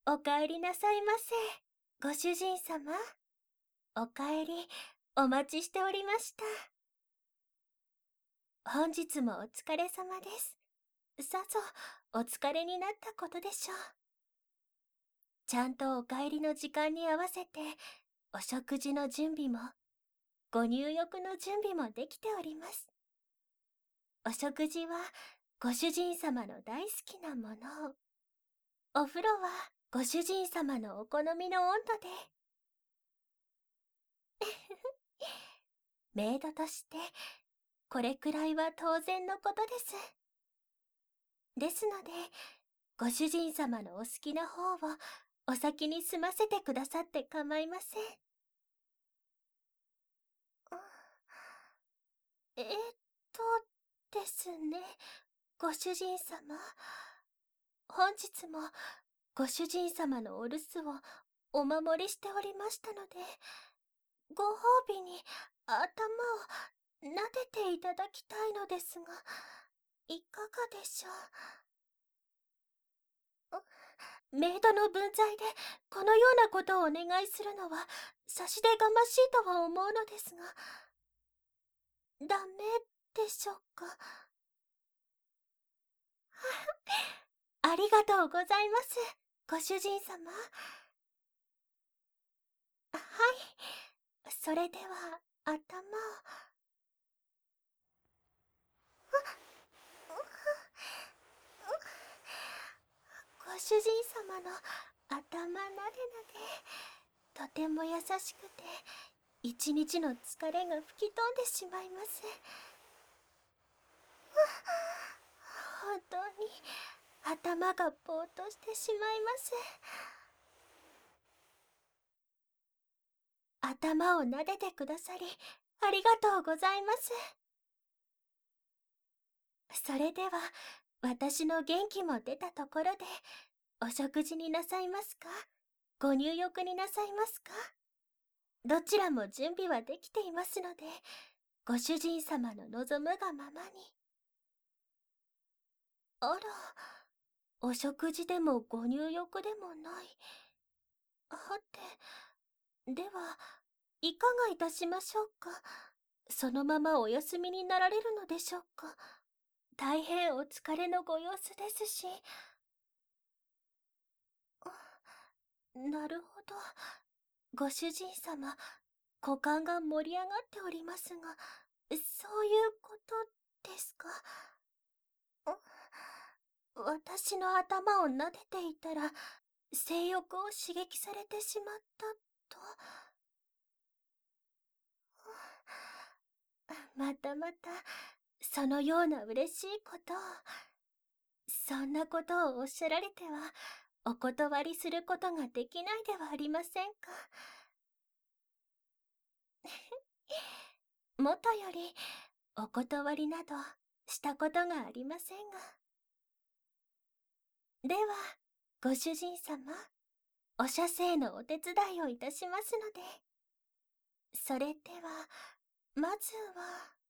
おかえりなさいませ、ご主人様。おかえり、お待ちしておりました。本日もお疲れ様です。さぞ、お疲れになったことでしょう。ちゃんとお帰りの時間に合わせて、お食事の準備も、ご入浴の準備もできております。お食事は、ご主人様の大好きなものを。お風呂は、ご主人様のお好みの温度で。メイドとして、これくらいは当然のことです。ですので、ご主人様のお好きな方をお先に済ませてくださって構いません。えーっですね、ご主人様。本日もご主人様のお留守をお守りしておりましたので、ご褒美に頭を撫でていただきたいのですが、いかがでしょう。メイドの分際でこのようなことをお願いするのは差し出がましいとは思うのですが、ダメでしょうか。ありがとうございます、ご主人様。はい、それでは頭を。ご主人様の頭なでなで、とても優しくて一日の疲れが吹き飛んでしまいます。本当に頭がぼーっとしてしまいます。頭を撫でてくださりありがとうございます。それでは私の元気も出たところで、お食事になさいますか、ご入浴になさいますか。どちらも準備はできていますので、ご主人様の望むがままに。あら、お食事でもご入浴でもない。はて、では、いかがいたしましょうか。そのままお休みになられるのでしょうか。大変お疲れのご様子ですし。なるほど。ご主人様、股間が盛り上がっておりますが、そういうことですか。私の頭を撫でていたら、性欲を刺激されてしまったと。またまた、そのような嬉しいことを。そんなことをおっしゃられては、お断りすることができないではありませんか。もとより、お断りなどしたことがありませんが。では、ご主人様、お射精のお手伝いをいたしますので。それでは、まずは。